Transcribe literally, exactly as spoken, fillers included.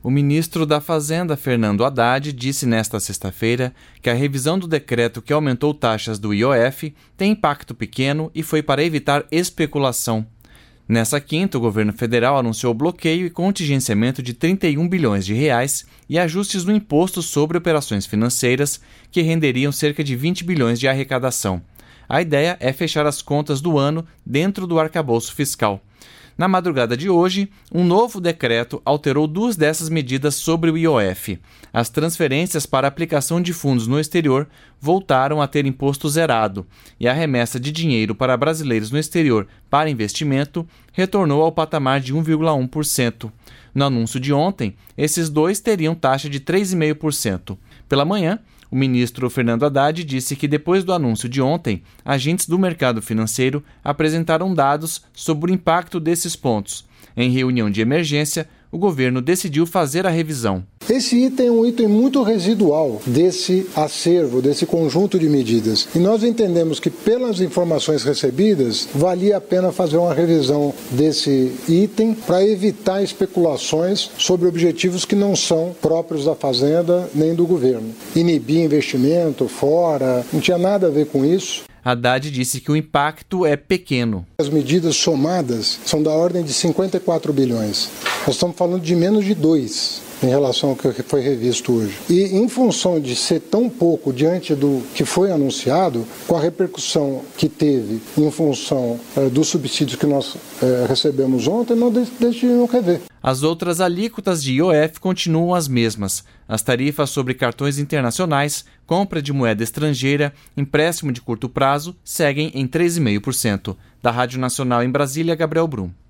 O ministro da Fazenda, Fernando Haddad, disse nesta sexta-feira que a revisão do decreto que aumentou taxas do I O F tem impacto pequeno e foi para evitar especulação. Nessa quinta, o governo federal anunciou bloqueio e contingenciamento de trinta e um bilhões de reais e ajustes no imposto sobre operações financeiras, que renderiam cerca de vinte bilhões de arrecadação. A ideia é fechar as contas do ano dentro do arcabouço fiscal. Na madrugada de hoje, um novo decreto alterou duas dessas medidas sobre o I O F. As transferências para aplicação de fundos no exterior voltaram a ter imposto zerado, e a remessa de dinheiro para brasileiros no exterior para investimento retornou ao patamar de um vírgula um por cento. No anúncio de ontem, esses dois teriam taxa de três vírgula cinco por cento. Pela manhã, o ministro Fernando Haddad disse que depois do anúncio de ontem, agentes do mercado financeiro apresentaram dados sobre o impacto desses pontos. Em reunião de emergência, o governo decidiu fazer a revisão. Esse item é um item muito residual desse acervo, desse conjunto de medidas. E nós entendemos que, pelas informações recebidas, valia a pena fazer uma revisão desse item para evitar especulações sobre objetivos que não são próprios da Fazenda nem do governo. Inibir investimento fora, não tinha nada a ver com isso. Haddad disse que o impacto é pequeno. As medidas somadas são da ordem de cinquenta e quatro bilhões. Nós estamos falando de menos de dois em relação ao que foi revisto hoje. E em função de ser tão pouco diante do que foi anunciado, com a repercussão que teve em função eh, dos subsídios que nós eh, recebemos ontem, nós decidimos rever. As outras alíquotas de I O F continuam as mesmas. As tarifas sobre cartões internacionais, compra de moeda estrangeira, empréstimo de curto prazo seguem em três vírgula cinco por cento. Da Rádio Nacional em Brasília, Gabriel Brum.